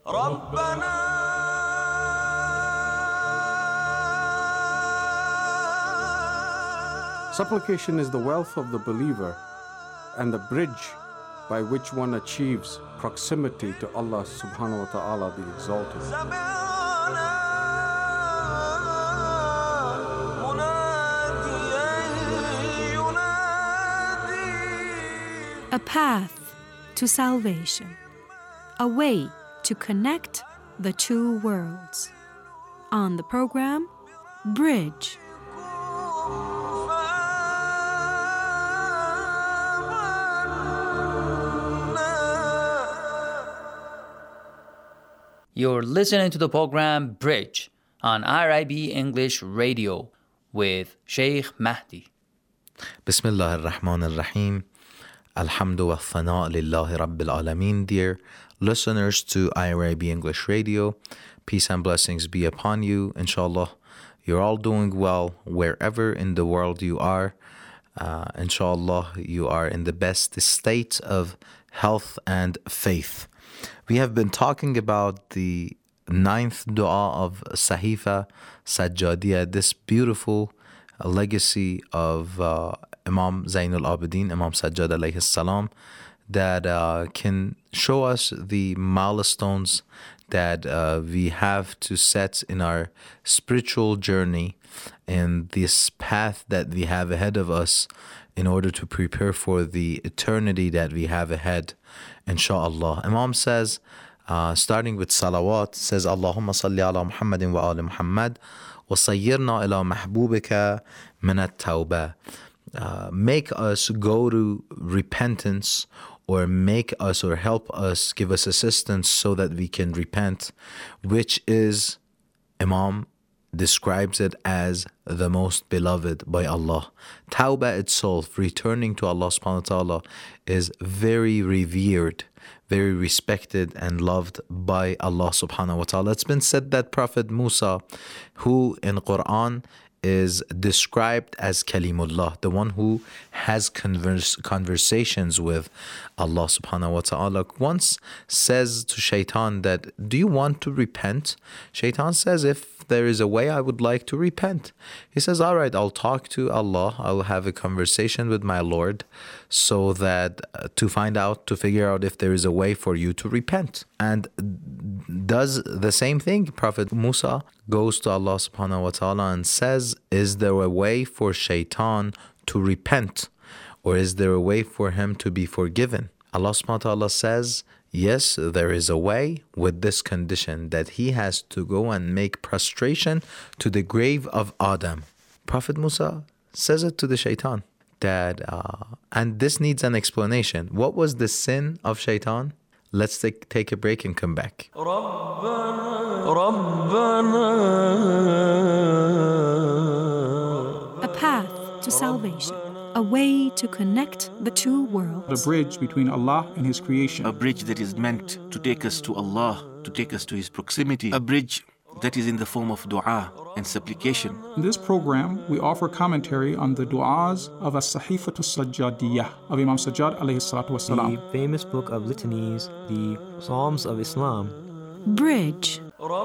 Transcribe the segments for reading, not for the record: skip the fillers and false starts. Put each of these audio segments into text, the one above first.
Supplication is the wealth of the believer and the bridge by which one achieves proximity to Allah subhanahu wa ta'ala, the Exalted. A path to salvation, a way to connect the two worlds. On the program, Bridge. You're listening to the program Bridge on RIB English Radio with Sheikh Mahdi. Bismillah ar-Rahman ar-Rahim. Alhamdu wa thana lillahi rabbil alameen. Dear listeners to IRIB English Radio, peace and blessings be upon you. Inshallah, you're all doing well wherever in the world you are. Inshallah, you are in the best state of health and faith. We have been talking about the 9th dua of Sahifa Sajjadiyah, this beautiful legacy of Imam Zainul Abidin, Imam Sajjad alayhi salam, that can show us the milestones that we have to set in our spiritual journey in this path that we have ahead of us in order to prepare for the eternity that we have ahead, inshallah. Imam says, starting with salawat, says, Allahumma salli ala Muhammadin wa ali Muhammad wa sayyirna ila mahbubika min at-tawbah. Make us go to repentance, or make us or help us, give us assistance so that we can repent, which is, Imam describes it as the most beloved by Allah. Tawbah itself, returning to Allah subhanahu wa ta'ala, is very revered, very respected and loved by Allah subhanahu wa ta'ala. It's been said that Prophet Musa, who in Quran is described as Kalimullah, the one who has conversations with Allah subhanahu wa ta'ala, once says to Shaitan that, do you want to repent? Shaitan says, if there is a way, I would like to repent. He says, all right, I'll talk to Allah, I'll have a conversation with my Lord so that to figure out if there is a way for you to repent. And does the same thing. Prophet Musa goes to Allah subhanahu wa ta'ala and says, is there a way for Shaitan to repent? Or is there a way for him to be forgiven? Allah subhanahu wa ta'ala says, yes, there is a way, with this condition that he has to go and make prostration to the grave of Adam. Prophet Musa says it to the Shaitan. And this needs an explanation. What was the sin of Shaitan? Let's take a break and come back. A path to salvation, a way to connect the two worlds. The bridge between Allah and His creation. A bridge that is meant to take us to Allah, to take us to His proximity. A bridge that is in the form of dua and supplication. In this program, we offer commentary on the du'as of As-Sahifatu Sajjadiyah of Imam Sajjad alayhi salatu wasalam. The famous book of litanies, the Psalms of Islam. Bridge.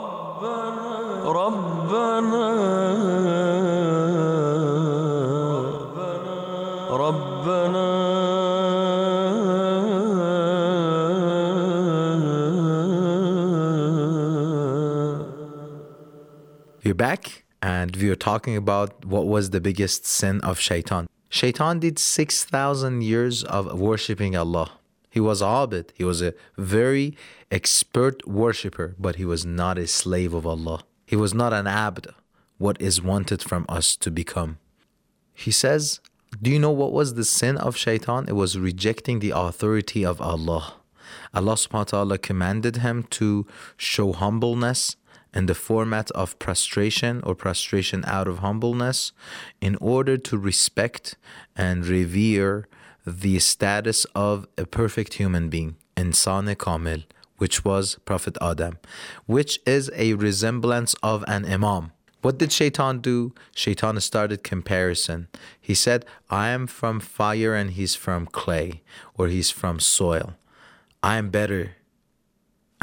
We're back, and we are talking about what was the biggest sin of Shaitan. Shaitan did 6,000 years of worshipping Allah. He was abid. He was a very expert worshipper, but he was not a slave of Allah. He was not an abd, what is wanted from us to become. He says, do you know what was the sin of Shaitan? It was rejecting the authority of Allah. Allah subhanahu wa ta'ala commanded him to show humbleness in the format of prostration or prostration out of humbleness in order to respect and revere the status of a perfect human being, Insan Kamil, which was Prophet Adam, which is a resemblance of an imam. What did Shaitan do? Shaitan started comparison. He said, I am from fire and he's from clay, or he's from soil. I am better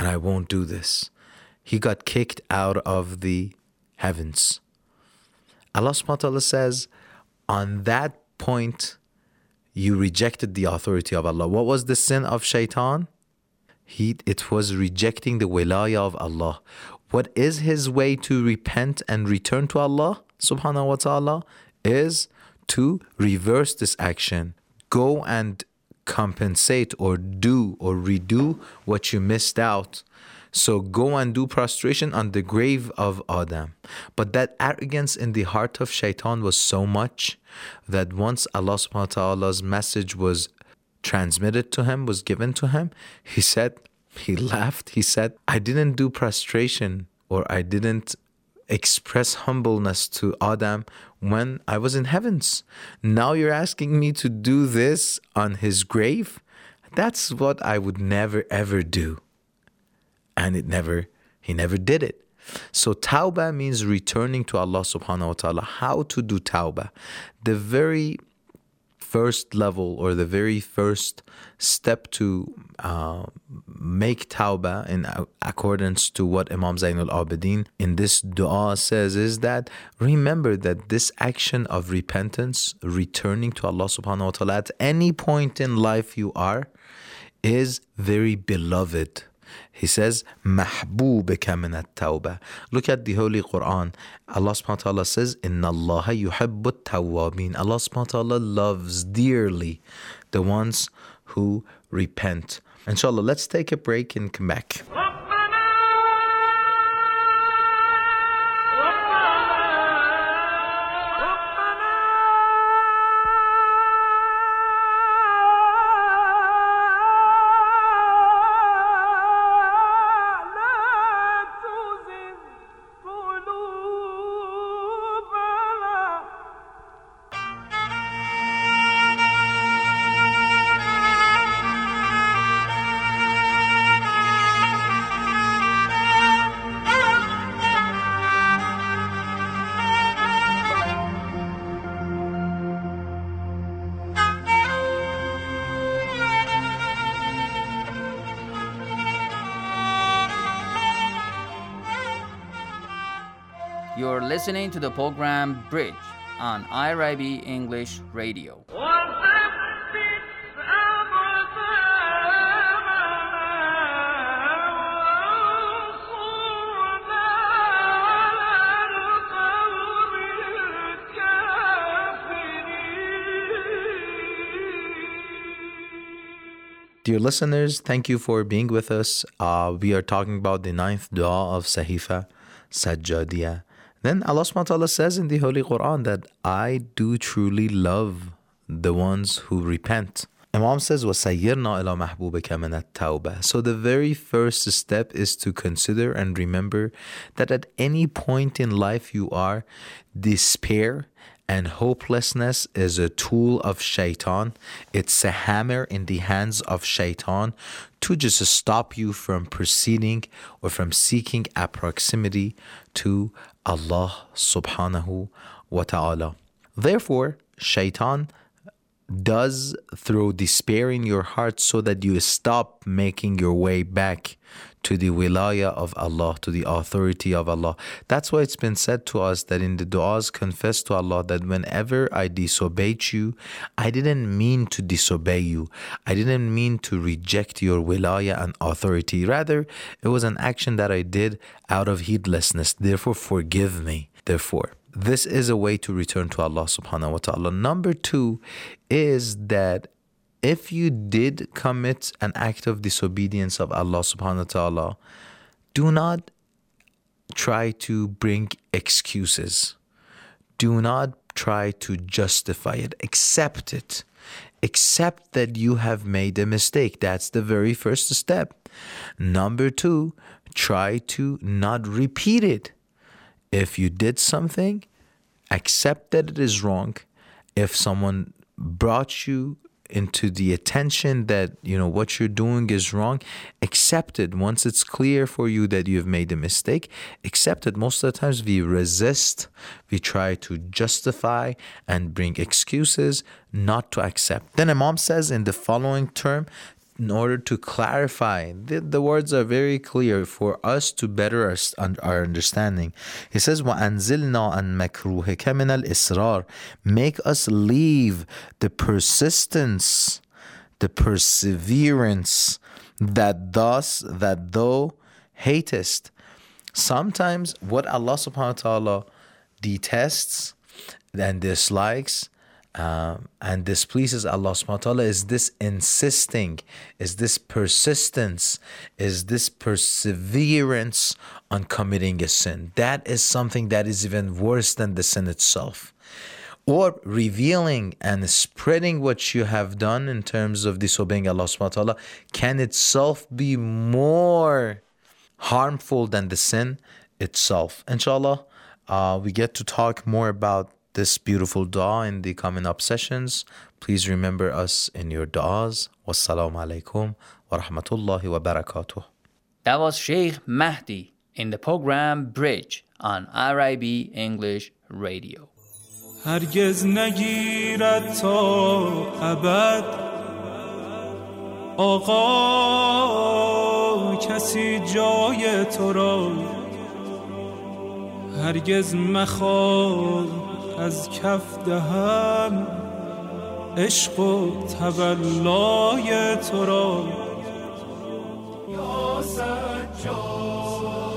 and I won't do this. He got kicked out of the heavens. Allah subhanahu wa ta'ala says, on that point, you rejected the authority of Allah. What was the sin of shaitan? It was rejecting the wilayah of Allah. What is his way to repent and return to Allah subhanahu wa ta'ala? Is to reverse this action. Go and compensate or do or redo what you missed out. So go and do prostration on the grave of Adam. But that arrogance in the heart of shaitan was so much that once Allah subhanahu wa ta'ala's message was transmitted to him, was given to him, he laughed. He said, I didn't do prostration or I didn't express humbleness to Adam when I was in heavens. Now you're asking me to do this on his grave? That's what I would never ever do. And he never did it. So tawbah means returning to Allah subhanahu wa ta'ala. How to do tawbah? The very first level or the very first step to make tawbah in accordance to what Imam Zainul Abidin in this dua says is that remember that this action of repentance, returning to Allah subhanahu wa ta'ala at any point in life you are, is very beloved. He says, مَحْبُوبِكَ مِنَ التَّوْبَةِ. Look at the Holy Quran. Allah subhanahu wa ta'ala says, إِنَّ اللَّهَ يُحِبُّ التَّوَّابِينَ. Allah subhanahu wa ta'ala loves dearly the ones who repent. Inshallah, let's take a break and come back. You're listening to the program Bridge on IRIB English Radio. Dear listeners, thank you for being with us. We are talking about the 9th dua of Sahifa Sajjadiyah. Then Allah subhanahu wa ta'ala says in the Holy Quran that I do truly love the ones who repent. Imam says, وَسَيِّرْنَا إِلَى مَحْبُوبِكَ مِنَ التَّوْبَةِ. So the very first step is to consider and remember that at any point in life you are, despair and hopelessness is a tool of shaitan. It's a hammer in the hands of shaitan to just stop you from proceeding or from seeking a proximity to Allah subhanahu wa ta'ala. Therefore, shaitan does throw despair in your heart so that you stop making your way back to the wilayah of Allah, to the authority of Allah. That's why it's been said to us that in the du'as, confess to Allah that whenever I disobeyed you, I didn't mean to disobey you. I didn't mean to reject your wilayah and authority. Rather, it was an action that I did out of heedlessness. Therefore, forgive me. Therefore, this is a way to return to Allah subhanahu wa ta'ala. Number 2 is that if you did commit an act of disobedience of Allah subhanahu wa ta'ala, do not try to bring excuses. Do not try to justify it. Accept it. Accept that you have made a mistake. That's the very first step. Number 2, try to not repeat it. If you did something, accept that it is wrong. If someone brought you into the attention that, what you're doing is wrong, accept it. Once it's clear for you that you've made a mistake, accept it. Most of the times we resist, we try to justify and bring excuses, not to accept. Then Imam says in the following term, in order to clarify. The words are very clear for us to better our understanding. He says, وَأَنزِلْنَا عَنْ مَكْرُوهِكَ مِنَ الْإِصْرَارِ. Make us leave the persistence, the perseverance that thou hatest. Sometimes what Allah subhanahu wa ta'ala detests and dislikes and displeases Allah subhanahu wa ta'ala is this insisting, is this persistence, is this perseverance on committing a sin. That is something that is even worse than the sin itself. Or revealing and spreading what you have done in terms of disobeying Allah subhanahu wa ta'ala can itself be more harmful than the sin itself. Inshallah, we get to talk more about this beautiful dua in the coming up sessions. Please remember us in your duas. Wassalamu alaikum wa rahmatullahi wa barakatuh. That was Sheikh Mahdi in the program Bridge on RIB English Radio. هرگز نگیرد تا ابد آقا کسی جای تو را هرگز مخواه از کف دهم عشق و تولای تو را یا سجاد